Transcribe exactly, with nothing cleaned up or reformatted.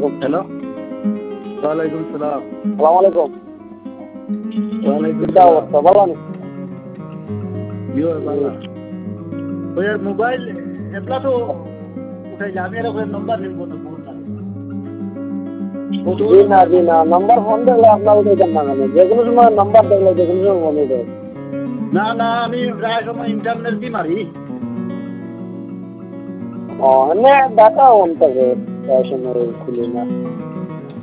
আলাইকুম। হ্যালো, ওয়ালাইকুম সালাম। সালাম আলাইকুম। ওয়ালাইকুম কিতা সালাম। অবস্থা, ভালো নি? ইয়ো বাংলা ওই মোবাইল এতলা তো উঠাইলে আমি আর ওখানে নম্বর নিব না ফোন লাগে জি না জি না, নাম্বার ফোন দেখলে আপনার উঠাইতেন না কেন? যে কোনো সময় নাম্বার দেখলে যে কোনো সময় ফোন উঠে। না না আমি প্রায় সময় ইন্টারনেট দিয়ে মারি। ও এমনি ডাটা অন থাকে, প্রায় সময় খুলি না।